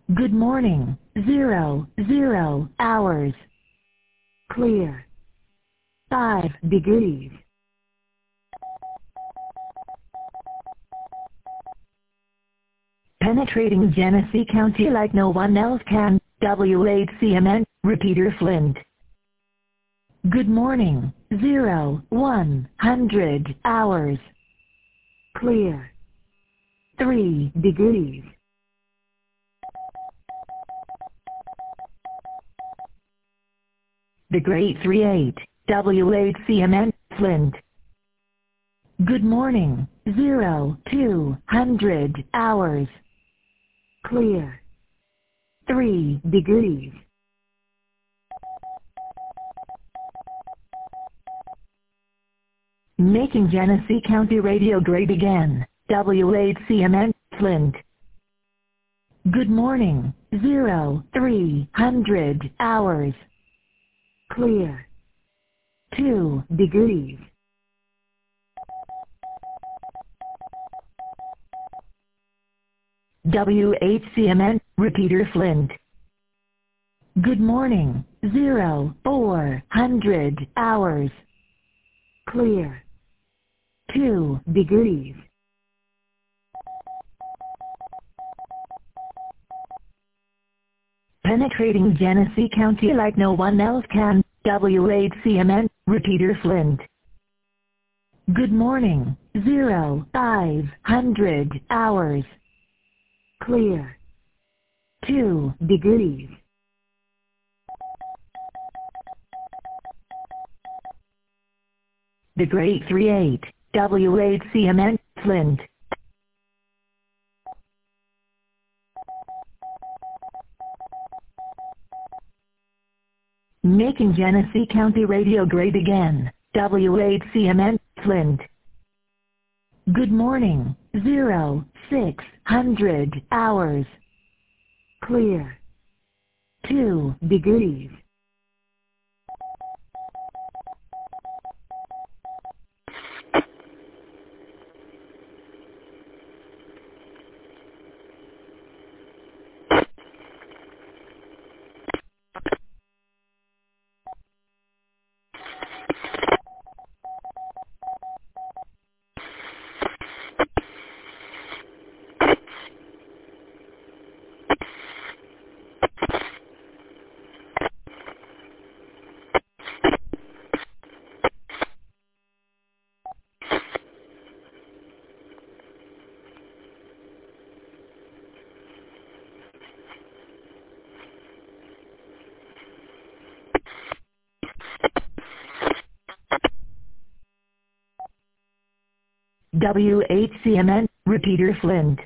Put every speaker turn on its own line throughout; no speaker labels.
Good morning. 00 hours. Clear. 5 degrees. Penetrating Genesee County like no one else can. WHCMN, Repeater Flint. Good morning. 100 hours. Clear. 3 degrees. The Great 38, WHCMN, Flint. Good morning. 200 hours. Clear. 3 degrees. Making Genesee County radio great again. WHCMN, Flint. Good morning. 300 hours. Clear. 2 degrees. WHCMN, Repeater Flint. Good morning. 400 hours. Clear. 2 degrees. Penetrating Genesee County like no one else can. WHCMN, Repeater Flint. Good morning. 500 hours. Clear. 2 degrees. The Great 38, WHCMN, Flint. Making Genesee County radio great again. WHCMN, Flint. Good morning. 600 hours. Clear. 2 degrees. WHCMN, Repeater Flint.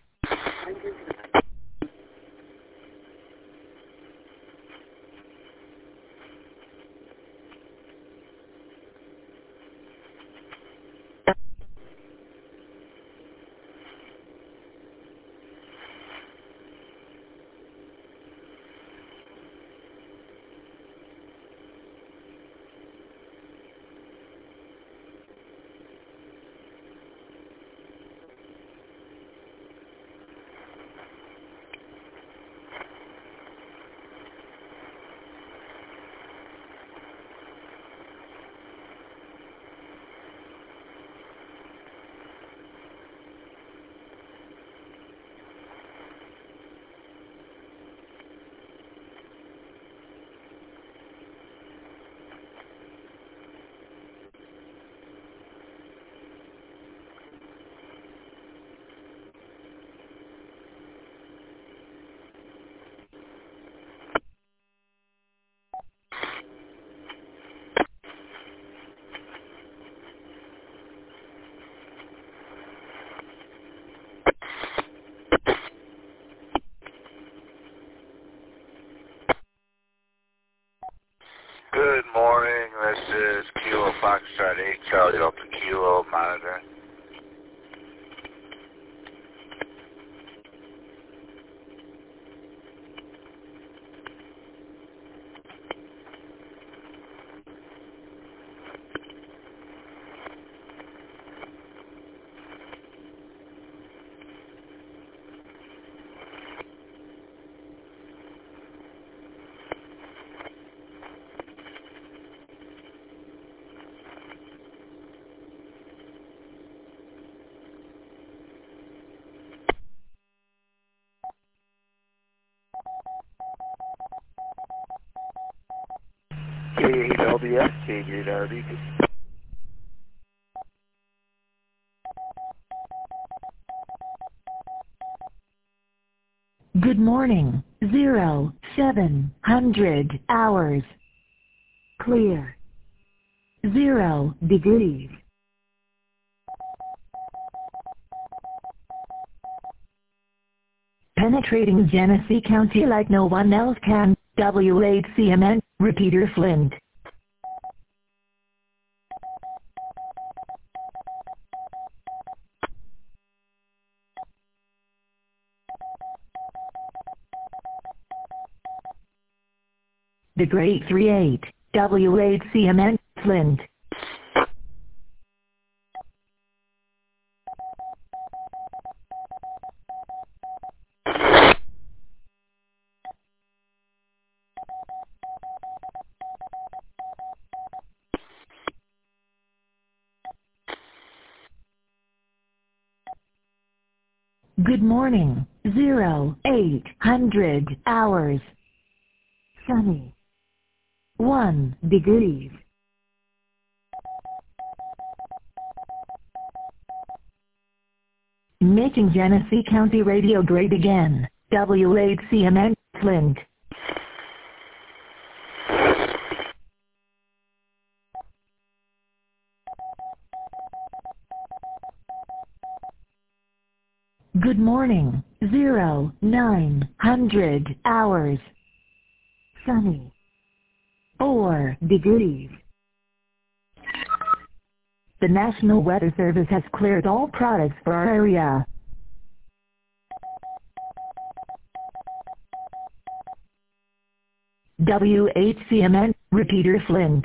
Good morning, this is Kilo Foxtrot 8, Charlie Delta Kilo Monitor. KWS, KJW.
Good morning, 0700 hours. Clear. 0 degrees. Penetrating Genesee County like no one else can. W8CMN, repeater Flint. The Great 38, W8CMN, Flint. Good morning, 0800 hours. Sunny. 1 degrees. Making Genesee County radio great again. W8CMN, Flint. Good morning, 0900 hours. Sunny. 4 degrees. The National Weather Service has cleared all products for our area. W8CMN, repeater Flint.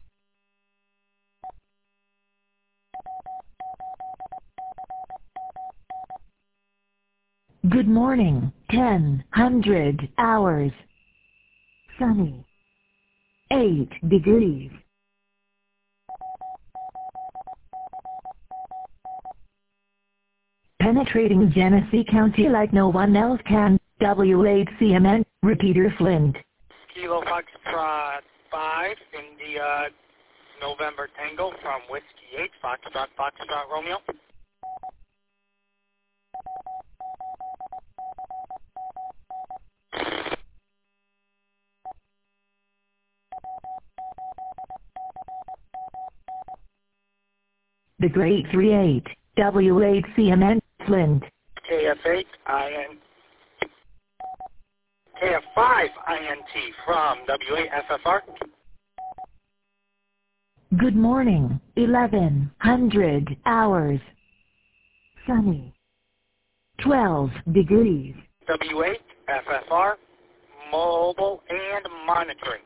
Good morning, 1000 hours. Sunny. 8 degrees. Penetrating Genesee County like no one else can. W8CMN, repeater Flint.
Kilo Foxtrot 5, India, November Tango from Whiskey 8, Foxtrot Romeo.
The Great 38, W8CMN, Flint.
KF5 INT from W8FFR.
Good morning, 1100 hours. Sunny. 12 degrees.
W8FFR, mobile and monitoring.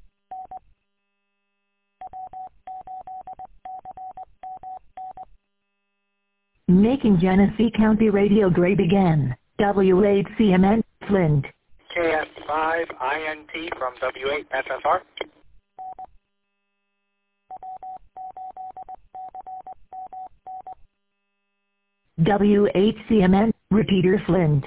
Making Genesee County radio great again. W8CMN, Flint.
KF5 INT from W8FFR.
W8CMN, repeater Flint.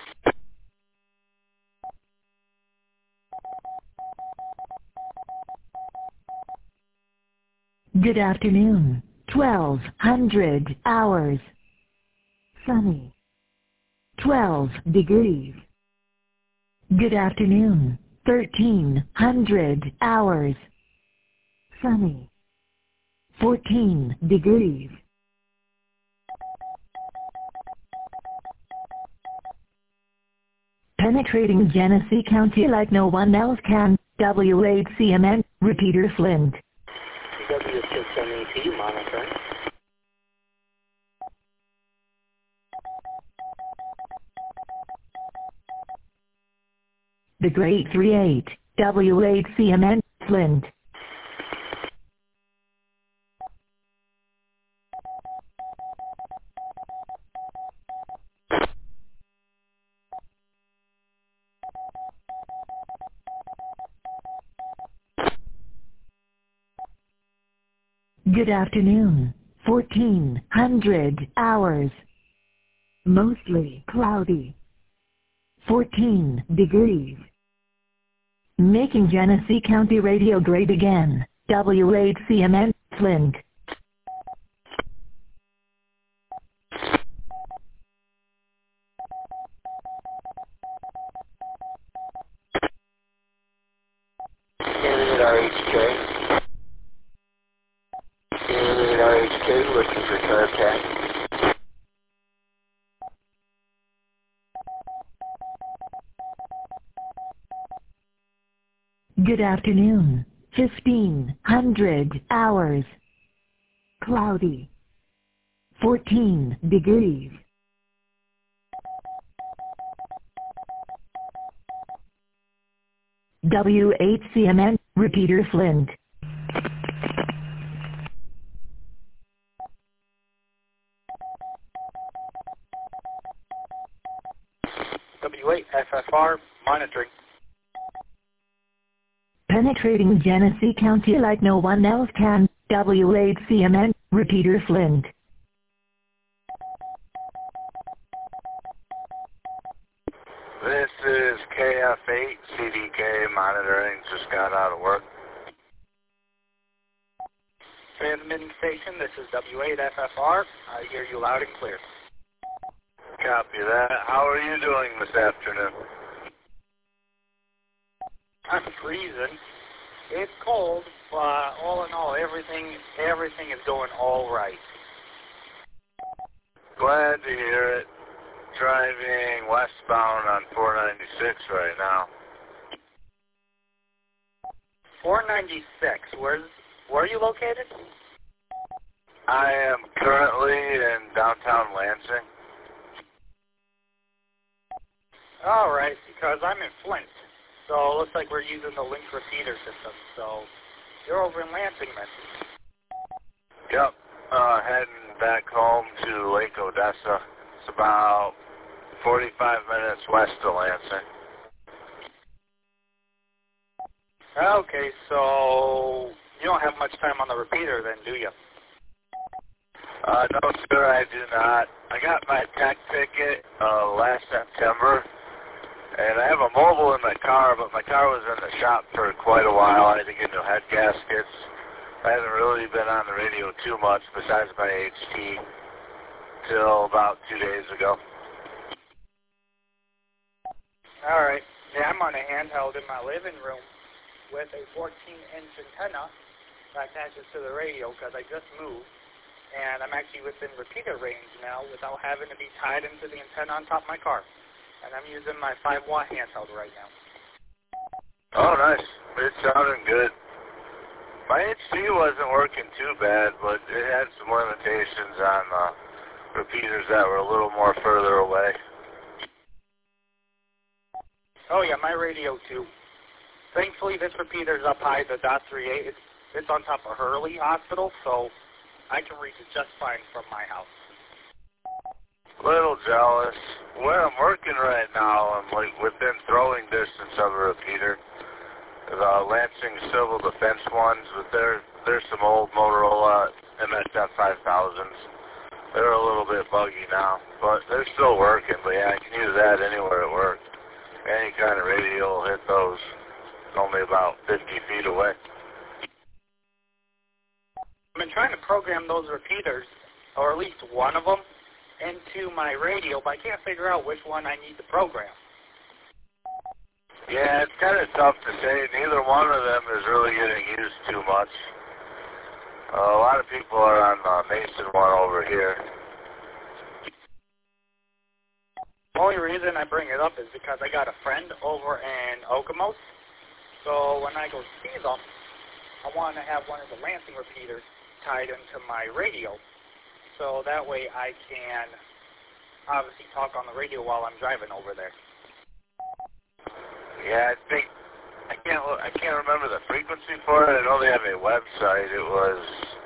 Good afternoon, 1200 hours. Sunny. 12 degrees. Good afternoon, 1300 hours. Sunny. 14 degrees. Penetrating Genesee County like no one else can. W8CMN, repeater Flint.
W6MET monitoring.
The Great 38, W8CMN, Flint. Good afternoon, 1400 hours. Mostly cloudy. 14 degrees. Making Genesee County radio great again. WHCMN, Flint.
Unit RHK. Unit RHK, looking for contact.
Good afternoon. 1500 hours. Cloudy. 14 degrees. WHCMN, repeater Flint.
W8FFR, monitoring.
Penetrating Genesee County like no one else can. WHCMN, repeater Flint.
This is KF8 CDK monitoring. Just got out of work.
Transmitting station, this is W8FFR. I hear you loud and clear.
Copy that. How are you doing this afternoon?
I'm freezing. It's cold, but all in all, everything is going all right.
Glad to hear it. Driving westbound on 496 right now.
496. Where are you located?
I am currently in downtown Lansing.
All right, because I'm in Flint. So it looks like we're using the link repeater system. So you're over in Lansing then.
Yep. Heading back home to Lake Odessa. It's about 45 minutes west of Lansing.
Okay, so you don't have much time on the repeater then, do you?
No, sir, I do not. I got my tech ticket last September, and I have a mobile in my car, but my car was in the shop for quite a while. I had to get new head gaskets. I haven't really been on the radio too much besides my HT till about 2 days ago.
All right. Yeah, I'm on a handheld in my living room with a 14-inch antenna that attaches to the radio because I just moved, and I'm actually within repeater range now without having to be tied into the antenna on top of my car. And I'm using my 5-watt handheld right now.
Oh, nice. It's sounding good. My HT wasn't working too bad, but it had some limitations on repeaters that were a little more further away.
Oh, yeah, my radio, too. Thankfully, this repeater's up high, the .38. It's on top of Hurley Hospital, so I can reach it just fine from my house.
Little jealous. Where I'm working right now, I'm like within throwing distance of a repeater. The Lansing Civil Defense ones, but they're some old Motorola MSF 5000s. They're a little bit buggy now, but they're still working. But yeah, I can use that anywhere at work. Any kind of radio will hit those. Only about 50 feet away.
I've been trying to program those repeaters, or at least one of them, into my radio, but I can't figure out which one I need to program.
Yeah, it's kind of tough to say. Neither one of them is really getting used too much. A lot of people are on Mason one over here.
The only reason I bring it up is because I got a friend over in Okemos. So when I go see them, I want to have one of the Lansing repeaters tied into my radio. So that way I can obviously talk on the radio while I'm driving over there.
Yeah, I can't remember the frequency for it. I know they have a website. It was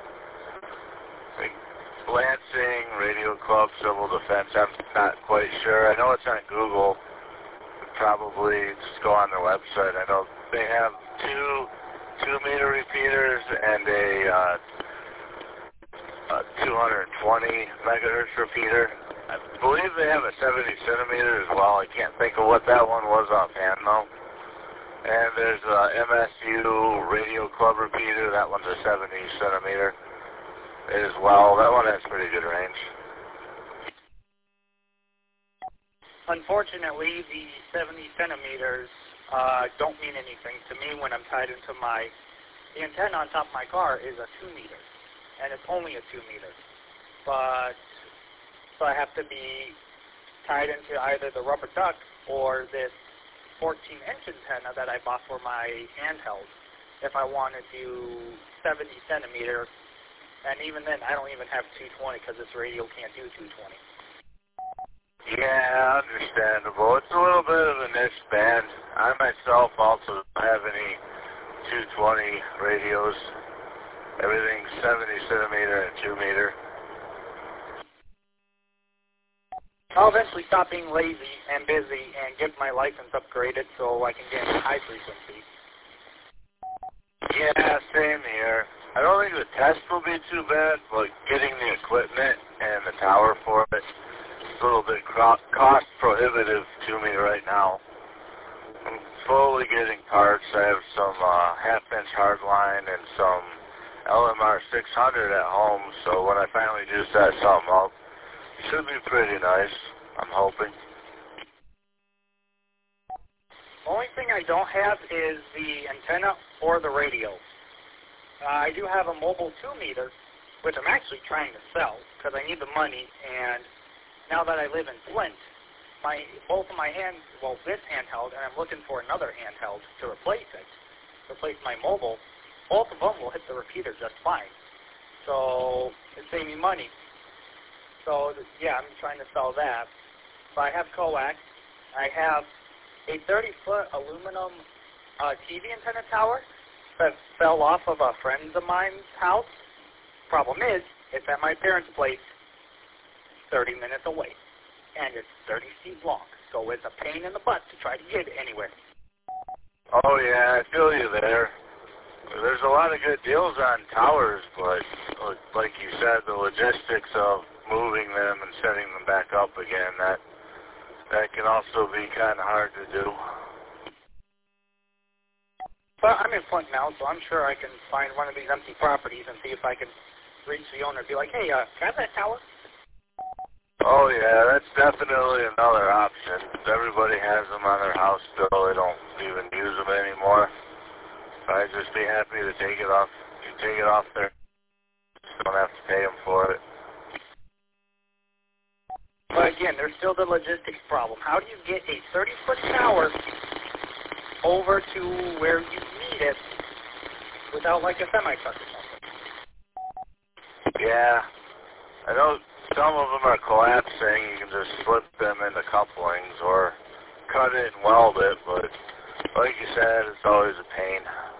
Lansing Radio Club Civil Defense. I'm not quite sure. I know it's on Google. Probably just go on their website. I know they have two meter repeaters and a 220 megahertz repeater. I believe they have a 70 centimeter as well. I can't think of what that one was offhand though. And there's a MSU Radio Club repeater. That one's a 70 centimeter as well. That one has pretty good range.
Unfortunately, the 70 centimeters don't mean anything to me when I'm tied into the antenna on top of my car is a 2 meter, and it's only a 2 meter. But, so I have to be tied into either the rubber duck or this 14-inch antenna that I bought for my handheld if I want to do 70 centimeters. And even then, I don't even have 220 because this radio can't do 220.
Yeah, understandable. It's a little bit of a niche band. I myself also don't have any 220 radios. Everything's 70 centimeter and 2 meter.
I'll eventually stop being lazy and busy and get my license upgraded so I can get high frequency.
Yeah, same here. I don't think the test will be too bad, but getting the equipment and the tower for it, it's a little bit cost prohibitive to me right now. I'm slowly getting parts. I have some half-inch hardline and some LMR 600 at home, so when I finally do set something up, it should be pretty nice, I'm hoping.
Only thing I don't have is the antenna or the radio. I do have a mobile 2 meter, which I'm actually trying to sell because I need the money, and now that I live in Flint, both of my this handheld, and I'm looking for another handheld to replace my mobile, both of them will hit the repeater just fine. So it saves me money. So yeah, I'm trying to sell that. So I have coax. I have a 30-foot aluminum TV antenna tower that fell off of a friend of mine's house. Problem is, it's at my parents' place, 30 minutes away, and it's 30 feet long, so it's a pain in the butt to try to get it anywhere.
Oh yeah, I feel you there. There's a lot of good deals on towers, but like you said, the logistics of moving them and setting them back up again, that can also be kind of hard to do.
But I'm in Flint now, so I'm sure I can find one of these empty properties and see if I can reach the owner and be like, hey, can I have that tower?
Oh yeah, that's definitely another option. Everybody has them on their house still. They don't even use them anymore. I'd just be happy to take it off. You take it off there. Just don't have to pay them for it.
But again, there's still the logistics problem. How do you get a 30-foot tower over to where you need it without like a semi-truck or something?
Yeah, I know some of them are collapsing. You can just slip them into couplings or cut it and weld it, but like you said, it's always a pain.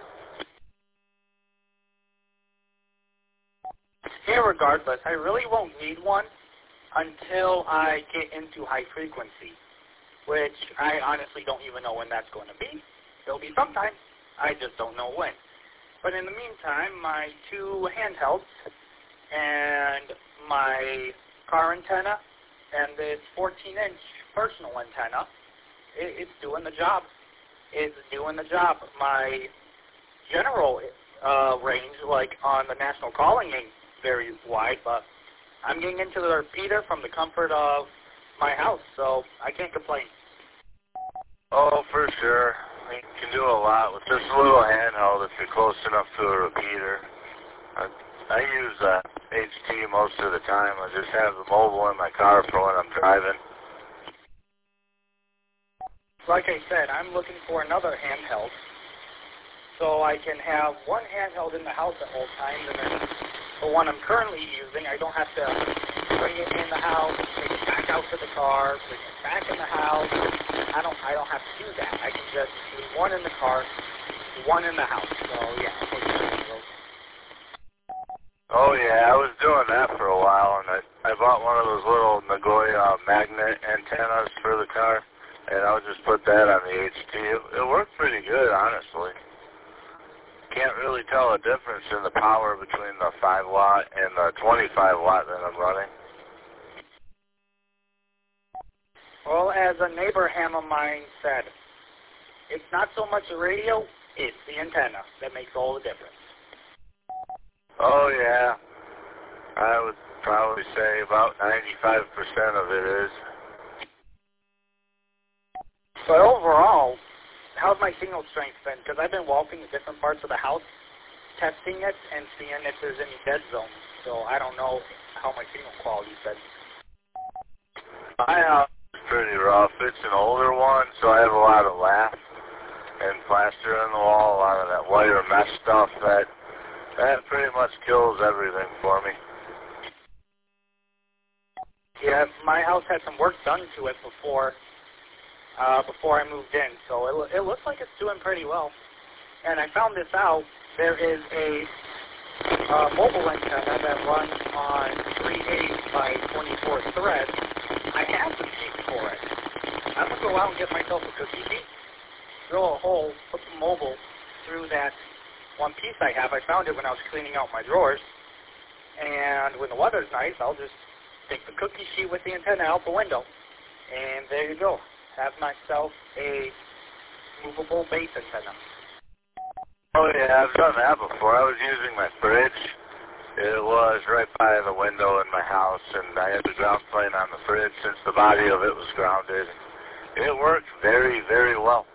Irregardless, I really won't need one until I get into high frequency, which I honestly don't even know when that's going to be. It'll be sometime. I just don't know when. But in the meantime, my 2 handhelds and my car antenna and this 14-inch personal antenna, it's doing the job. It's doing the job. My general range, like on the national calling, ain't very wide, but I'm getting into the repeater from the comfort of my house, so I can't complain.
Oh, for sure. You can do a lot with this little handheld if you're close enough to a repeater. I use HT most of the time. I just have the mobile in my car for when I'm driving.
Like I said, I'm looking for another handheld so I can have one handheld in the house at all times, and then the one I'm currently using, I don't have to bring it in the house, take it back out to the car, bring it back in the house. I don't have to do that. I can just leave one in the car, one in the house. So yeah.
Oh yeah, I was doing that for a while, and I bought one of those little Nagoya magnet antennas for the car, and I would just put that on the HT. It worked pretty good, honestly. Can't really tell a difference in the power between the 5-watt and the 25-watt that I'm running.
Well, as a neighbor ham of mine said, it's not so much the radio, it's the antenna that makes all the difference.
Oh, yeah. I would probably say about 95% of it is.
But overall, how's my signal strength been? Because I've been walking to different parts of the house, testing it and seeing if there's any dead zones. So I don't know how my signal quality's been.
My house is pretty rough. It's an older one, so I have a lot of lath and plaster on the wall, a lot of that wire mesh stuff that pretty much kills everything for me.
Yeah, my house had some work done to it before I moved in, so it looks like it's doing pretty well. And I found this out. There is a mobile antenna that runs on 3/8 by 24 threads. I have the sheet for it. I'm going to go out and get myself a cookie sheet, drill a hole, put the mobile through that one piece I have. I found it when I was cleaning out my drawers. And when the weather's nice, I'll just take the cookie sheet with the antenna out the window. And there you go. Have myself a movable base antenna.
Oh, yeah, I've done that before. I was using my fridge. It was right by the window in my house, and I had the ground plane on the fridge since the body of it was grounded. It worked very, very well.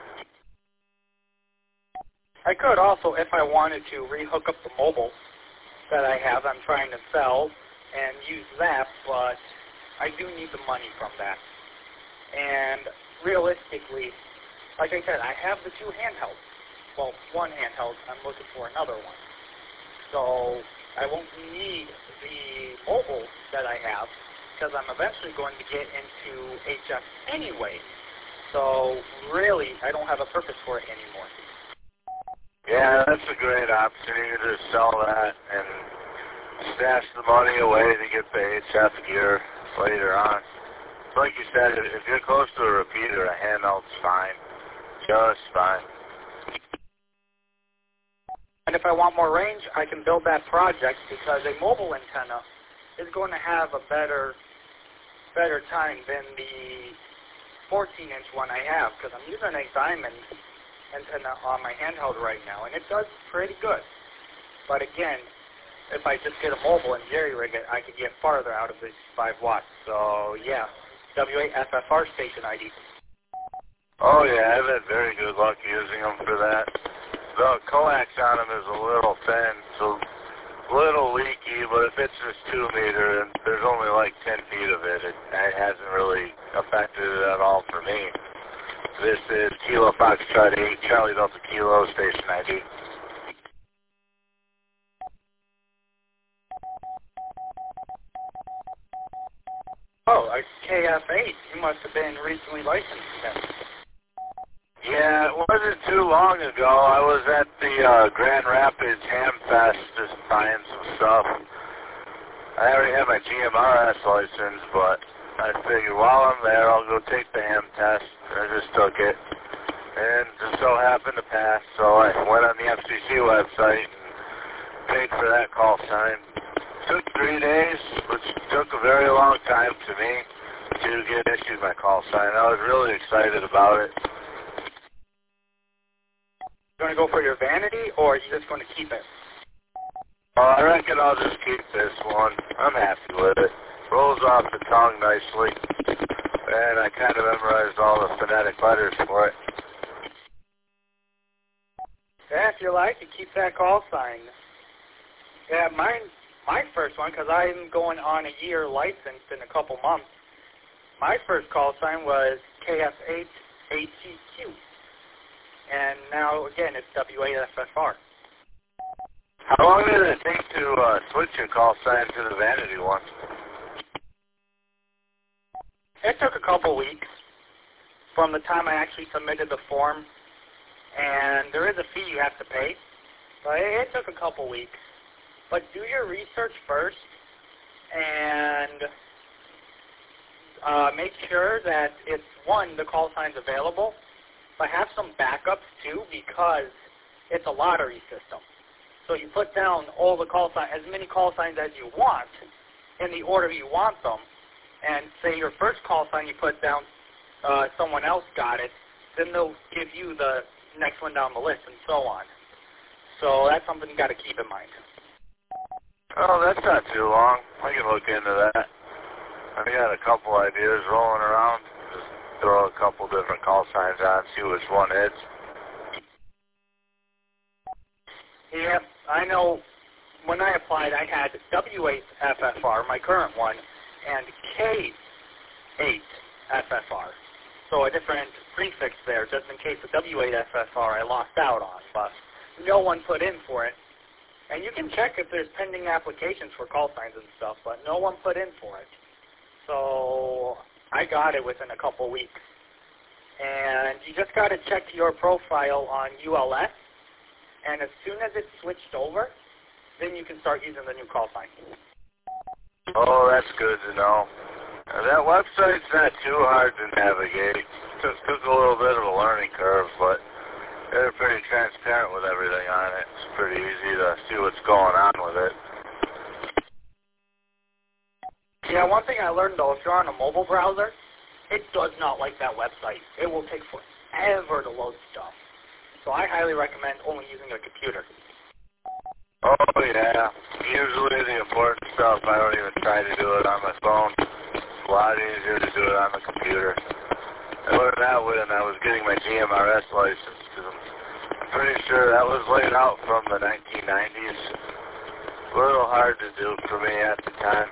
I could also, if I wanted to, rehook up the mobile that I have I'm trying to sell and use that, but I do need the money from that. And realistically, like I said, I have the two handhelds. Well, one handheld, I'm looking for another one. So I won't need the mobile that I have because I'm eventually going to get into HF anyway. So really, I don't have a purpose for it anymore.
Yeah, that's a great option. You can just sell that and stash the money away to get the HF gear later on. Like you said, if you're close to a repeater, a handheld's fine. Just fine.
And if I want more range, I can build that project because a mobile antenna is going to have a better time than the 14-inch one I have because I'm using a diamond antenna on my handheld right now, and it does pretty good. But again, if I just get a mobile and jerry-rig it, I could get farther out of this 5 watts. So yeah, WAFFR station ID.
Oh yeah, I've had very good luck using them for that. The coax on them is a little thin, so a little leaky, but if it's just 2 meter and there's only like 10 feet of it, it hasn't really affected it at all for me. This is Kilo Foxtrot 8, Charlie Delta Kilo, station ID.
Oh, a KF8. You must have been recently licensed then.
Yeah, it wasn't too long ago. I was at the Grand Rapids Ham Fest just buying some stuff. I already have my GMRS license, but I figured while I'm there, I'll go take the ham test. I just took it, and just so happened to pass. So I went on the FCC website and paid for that call sign. Took 3 days, which took a very long time to me to get issued my call sign. I was really excited about it.
You going to go for your vanity, or are you just going to keep it?
I reckon I'll just keep this one. I'm happy with it. Rolls off the tongue nicely, and I kind of memorized all the phonetic letters for it.
Yeah, if you like, you keep that call sign. Yeah, my first one, because I'm going on a year license in a couple months, my first call sign was KF8ATQ. And now, again, it's WAFFR.
How long did it take to switch your call sign to the vanity one?
It took a couple weeks from the time I actually submitted the form. And there is a fee you have to pay. But it took a couple weeks. But do your research first and make sure that it's, one, the call sign's available, but have some backups too because it's a lottery system. So you put down all the call signs, as many call signs as you want in the order you want them. And say your first call sign you put down, someone else got it, then they'll give you the next one down the list and so on. So that's something you got to keep in mind.
Oh, that's not too long. I can look into that. I got a couple ideas rolling around. Just throw a couple different call signs on, see which one hits.
Yeah, I know when I applied, I had W8FFR, my current one, and K8FFR. So a different prefix there, just in case the W8FFR I lost out on, but no one put in for it. And you can check if there's pending applications for call signs and stuff, but no one put in for it. So I got it within a couple weeks. And you just got to check your profile on ULS, and as soon as it's switched over, then you can start using the new call sign.
Oh, that's good to know. That website's not too hard to navigate. Took a little bit of a learning curve, but they're pretty transparent with everything on it. It's pretty easy to see what's going on with it.
Yeah, one thing I learned, though, if you're on a mobile browser, it does not like that website. It will take forever to load stuff. So I highly recommend only using a computer.
Oh, yeah. Usually the important stuff, I don't even try to do it on my phone. It's a lot easier to do it on the computer. I learned that when I was getting my GMRS license, because I'm pretty sure that was laid out from the 1990s. A little hard to do for me at the time.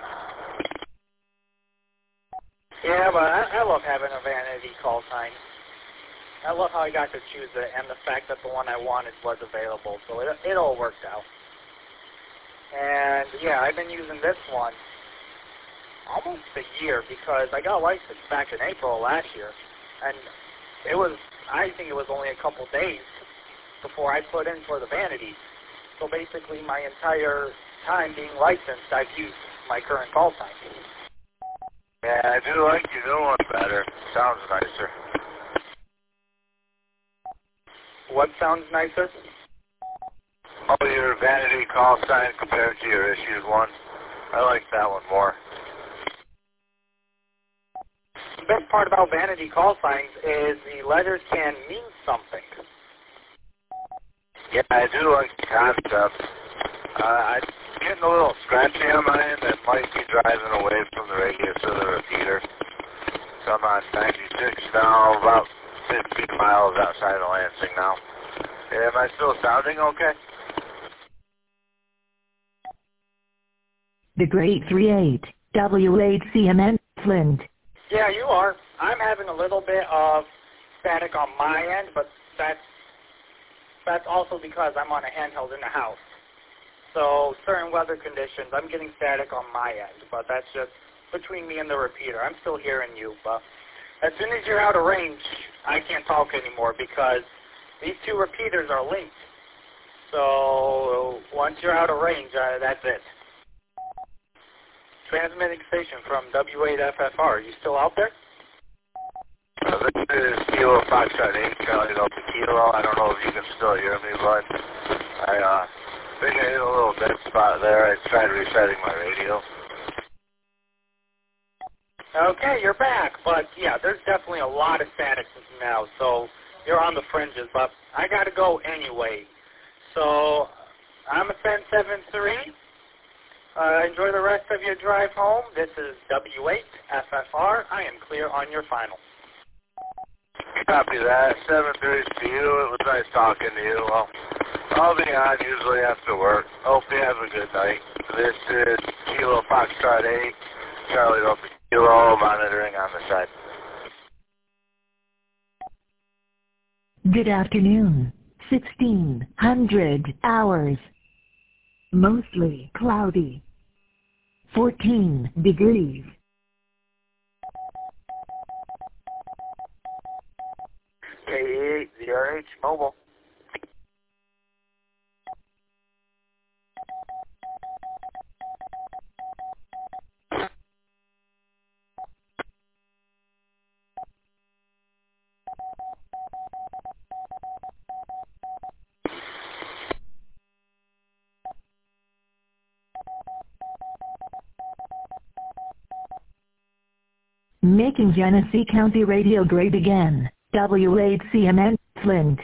Yeah, but I love having a vanity call sign. I love how I got to choose it, and the fact that the one I wanted was available, so it all worked out. And yeah, I've been using this one almost a year because I got licensed back in April last year, and I think it was only a couple days before I put in for the vanity. So basically my entire time being licensed, I've used my current call sign.
Yeah, I do like your new one better. Sounds nicer.
What sounds nicer?
Oh, your vanity call sign compared to your issued one. I like that one more.
The best part about vanity call signs is the letters can mean something.
Yeah, I do like the concept. I'm getting a little scratchy on my end. That might be driving away from the radius of the repeater. So I'm on 96 now, about 15 miles outside of Lansing now. Am I still sounding okay?
The Great 38, W8CMN, Flint.
Yeah, you are. I'm having a little bit of static on my end, but that's also because I'm on a handheld in the house. So certain weather conditions, I'm getting static on my end, but that's just between me and the repeater. I'm still hearing you, but as soon as you're out of range, I can't talk anymore because these two repeaters are linked. So once you're out of range, that's it. Transmitting station from W8FFR. Are you still out there?
This is Kilo Foxtrot 8, Charlie Delta Kilo. I don't know if you can still hear me, but I think I hit a little dead spot there. I tried resetting my radio.
Okay, you're back. But yeah, there's definitely a lot of static now, so you're on the fringes. But I got to go anyway. So I'm a 1073. Enjoy the rest of your drive home. This is W8FFR. I am clear on your final.
Copy that. 7-3 to you. It was nice talking to you. Well, I'll be on usually after work. Hope you have a good night. This is Kilo Foxtrot 8, Charlie Delta Kilo, monitoring on the side.
Good afternoon. 1600 hours. Mostly cloudy. 14 degrees.
K8, ZRH, mobile.
Making Genesee County radio great again. W8CMN, Flint.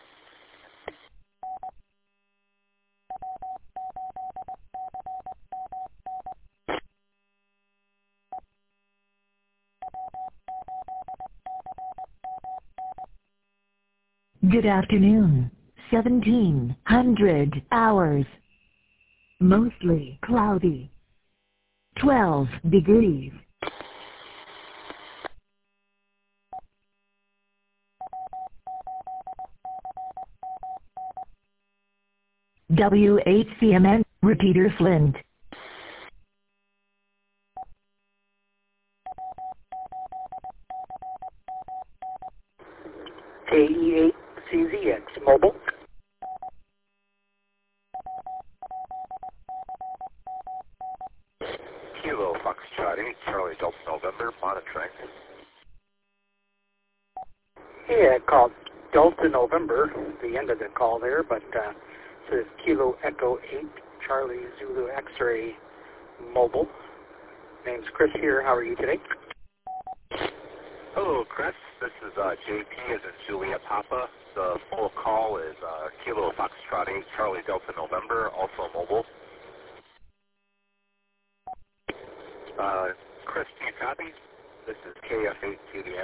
Good afternoon. 1700 hours. Mostly cloudy. 12 degrees. W8CMN, repeater Flint.
KE8CZX Mobile.
Kilo Foxtrot 8, Charlie Delta November, monitoring.
Yeah, I called Delta November, the end of the call there, but says Kilo Echo 8, Charlie Zulu X-Ray Mobile. Name's Chris here. How are you today?
Hello, Chris. This is JP as in Juliet Papa. The full call is Kilo Foxtrot 8, Charlie Delta November, also mobile. Chris, do you copy? This is KF8QDN.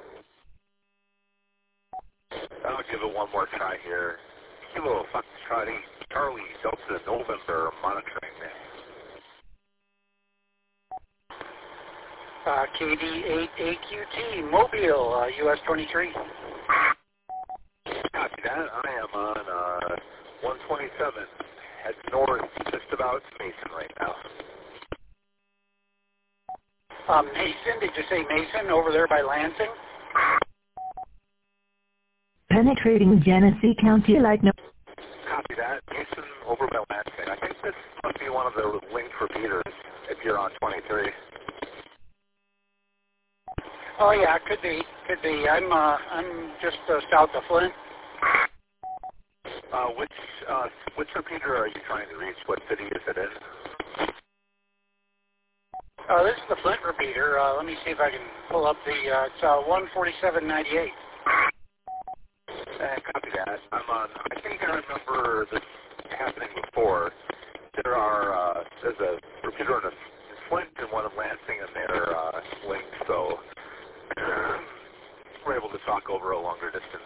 I'll give it one more try here. Kilo Foxtrot 8, Charlie Delta November, monitoring.
KD8AQT Mobile, US 23.
Copy that. I am on 127. Head north, just about to Mason right now.
Mason, did you say Mason over there by Lansing?
Penetrating Genesee County like no...
Copy that. Mason over by Lansing. I think this must be one of the linked repeaters if you're on 23.
Oh yeah, could be. I'm just south of Flint.
Which repeater are you trying to reach? What city is it in?
This is the Flint repeater. Let me see if I can pull up the. It's 147.98.
Copy that. I'm on. I think I remember this happening before. There's a repeater in Flint and one in Lansing, and they're linked, so we're able to talk over a longer distance.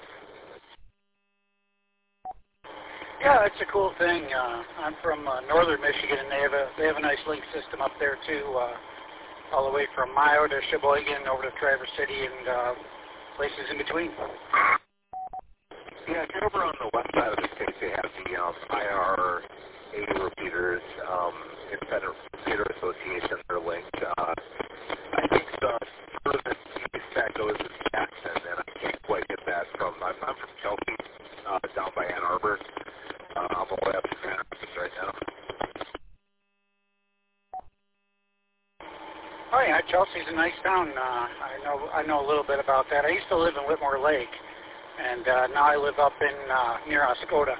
Yeah, it's a cool thing. I'm from northern Michigan, and they have a nice link system up there too, all the way from Mayo to Sheboygan over to Traverse City and places in between.
Yeah, if you're over on the west side of the state, they have the IRA repeaters, Independent Repeater Association. They're linked. I think the furthest east that goes is Jackson, and I can't quite get that from. I'm from Chelsea, down by Ann Arbor. I'm all the way up to Grand Rapids right now.
Oh yeah, Chelsea's a nice town. I know a little bit about that. I used to live in Whitmore Lake, and now I live up in near Oscoda.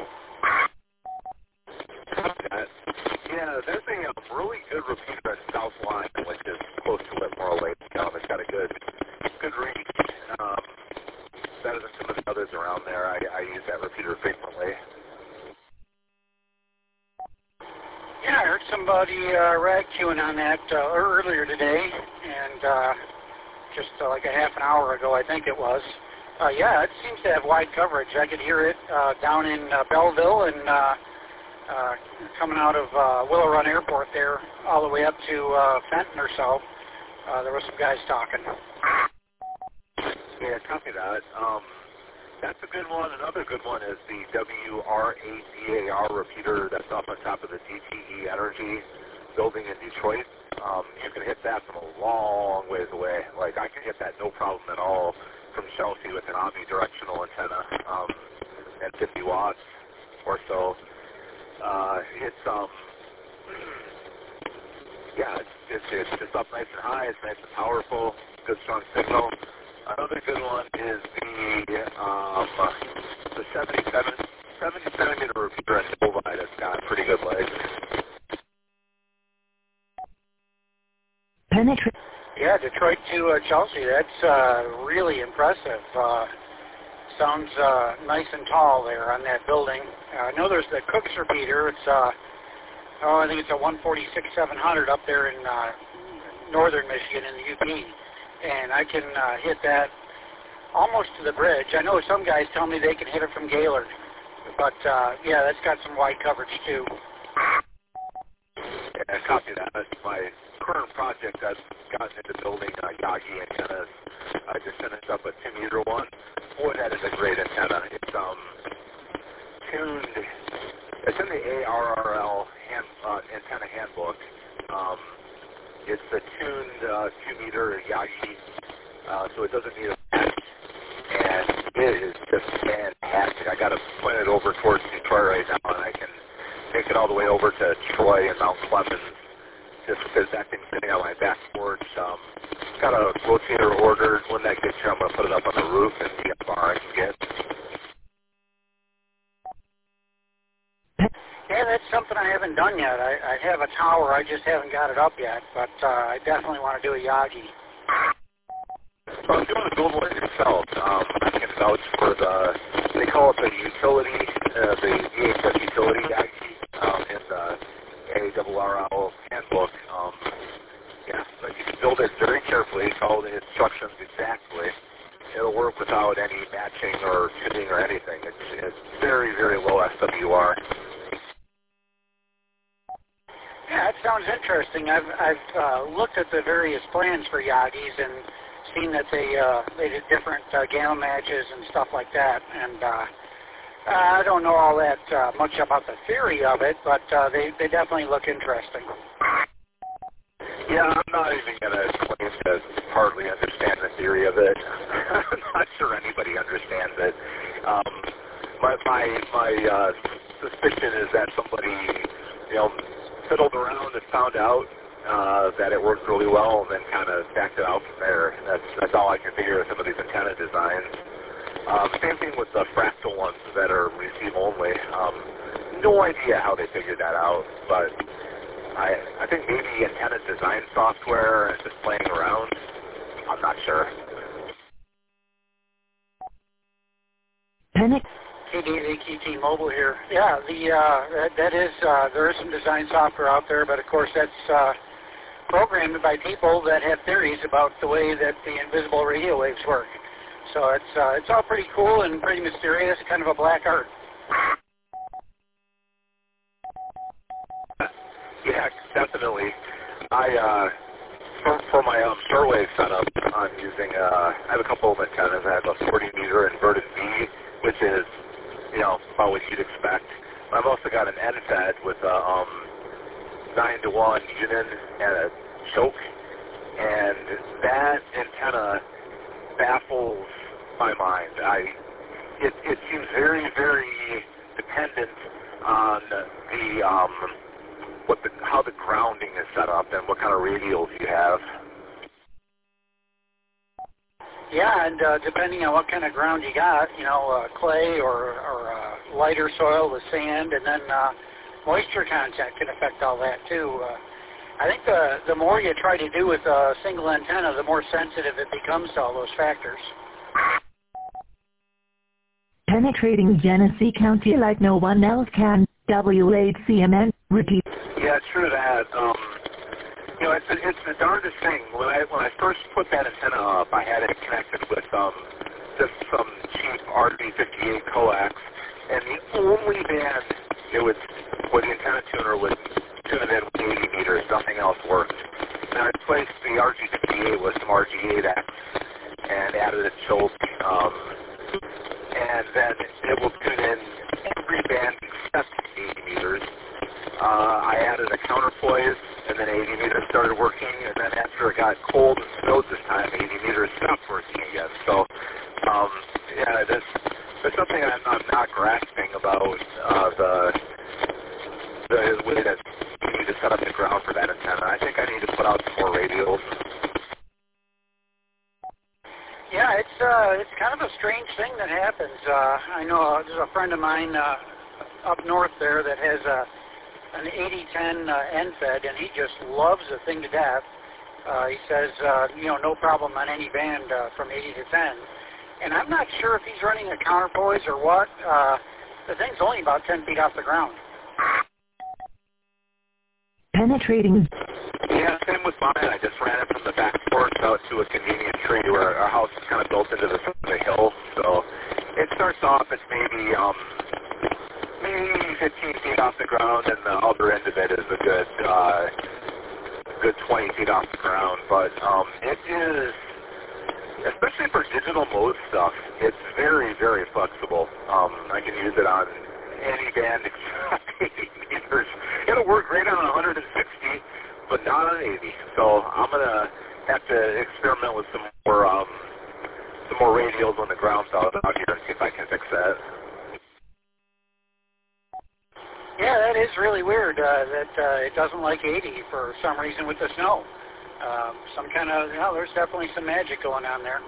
Yeah, there's a really good repeater at South Line, which is close to Whitmore Lake. It's got a good reach. Better than some of the others around there. I use that repeater frequently.
Yeah, I heard somebody rag queuing on that earlier today, and just like a half an hour ago, I think it was. Yeah, it seems to have wide coverage. I could hear it down in Belleville and coming out of Willow Run Airport there all the way up to Fenton or so. There were some guys talking.
Yeah, copy that. That's a good one. Another good one is the WRADAR repeater that's up on top of the DTE Energy building in Detroit. You can hit that from a long ways away. Like, I can hit that no problem at all from Chelsea with an omnidirectional antenna at 50 watts or so. It's just up nice and high. It's nice and powerful. Good strong signal. Another good one is the 70 centimeter repeater at Novi that's got pretty good legs.
Penetrate.
Yeah, Detroit to Chelsea. That's really impressive. sounds nice and tall there on that building. I know there's the Cook's repeater. It's I think it's a 146-700 up there in northern Michigan in the UP, and I can hit that almost to the bridge. I know some guys tell me they can hit it from Gaylord, but yeah, that's got some wide coverage too.
Yeah, copy that. That's my current project. I've gotten into building Yagi antennas. I just finished up a 2-meter one. Boy, that is a great antenna. It's tuned. It's in the ARRL antenna handbook. It's a tuned 2-meter Yagi, so it doesn't need a match. And it is just fantastic. I got to point it over towards Detroit right now, and I can make it all the way over to Troy and Mount Clemens, just because that thing's sitting on my back porch. Got a rotator ordered. When that gets here, I'm going to put it up on the roof and see how far I can get.
Yeah, that's something I haven't done yet. I have a tower. I just haven't got it up yet, but I definitely want to do a Yagi.
Well, if you want to build one yourself, I can vouch for they call it the utility, the EHF utility Yagi in the ARRL handbook. Yeah, but you can build it very carefully, follow the instructions exactly. It'll work without any matching or tuning or anything. It's very, very low SWR.
Yeah, that sounds interesting. I've looked at the various plans for Yagis and seen that they did different gamma matches and stuff like that. And I don't know all that much about the theory of it, but they definitely look interesting.
Yeah, I'm not even going to claim to hardly understand the theory of it. I'm not sure anybody understands it. My suspicion is that somebody, fiddled around and found out that it worked really well and then kind of backed it out from there. That's all I can figure with some of these antenna designs. Same thing with the fractal ones that are receive only. No idea how they figured that out, but I think maybe antenna design software and just playing around. I'm not sure.
Panic.
KDZQT Mobile here. Yeah, that is there is some design software out there, but of course that's programmed by people that have theories about the way that the invisible radio waves work. So it's all pretty cool and pretty mysterious, kind of a black art.
Yeah, definitely. For my shortwave setup, I'm using I have a couple of antennas. I have a 40-meter inverted V, which is about what you'd expect. I've also got an NFED with a 9-to-1 unit and a choke, and that antenna baffles my mind. It seems very, very dependent on how the grounding is set up and what kind of radials you have.
Yeah, and depending on what kind of ground you got, clay or lighter soil with sand, and then moisture content can affect all that too. I think the more you try to do with a single antenna, the more sensitive it becomes to all those factors.
Penetrating Genesee County like no one else can. W8CMN. Repeat.
Yeah, true that. It's the darndest thing. When I first put that antenna up, I had it connected with just some cheap RB58 coax, and the only band where the antenna tuner would tune it in with 80 meters, nothing else worked. And I replaced the RG58 with some RG8X and added a choke, and then it will tune in every band except 80 meters. I added a counterpoise, and then 80 meters started working, and then after it got cold and snowed this time, 80 meters stopped working again. So, yeah, there's something I'm not grasping about the way that you need to set up the ground for that antenna. I think I need to put out some more radios.
Yeah, it's kind of a strange thing that happens. I know there's a friend of mine up north there that has an 8010 NFED, and he just loves the thing to death. He says, no problem on any band from 80 to 10. and I'm not sure if he's running a counterpoise or what. The thing's only about 10 feet off the ground.
Penetrating.
Yeah, same with mine. I just ran it from the back porch out to a convenient tree where our house is kind of built into the hill. So it starts off at maybe 15 feet off the ground, and the other end of it is a good 20 feet off the ground. But it is, especially for digital mode stuff, it's very, very flexible. I can use it on any band except 80 meters. It'll work great on 160, but not on 80. So I'm gonna have to experiment with some more radios on the ground out here and see if I can fix that.
Yeah, that is really weird that it doesn't like 80 for some reason with the snow. Some kind of, there's definitely some magic going on there.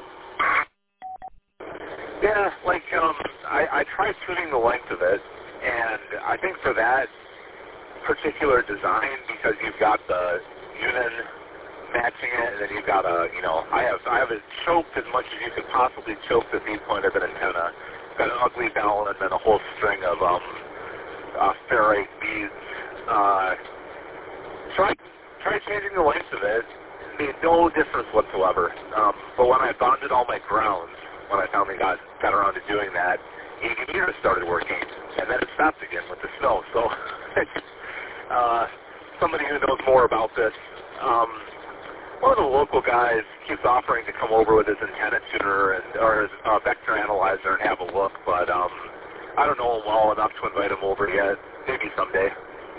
Yeah, like I tried tuning the length of it, and I think for that particular design, because you've got the Unin matching it, and then you've got I have it choked as much as you could possibly choke the V point of an antenna. Got an ugly bell and then a whole string of ferrite beads. Try changing the length of it. It made no difference whatsoever. But when I bonded all my grounds, when I finally got around to doing that, 80 meters started working, and then it stopped again with the snow. So somebody who knows more about this, one of the local guys keeps offering to come over with his antenna tuner or his vector analyzer and have a look, but I don't know him well enough to invite him over yet. Maybe someday.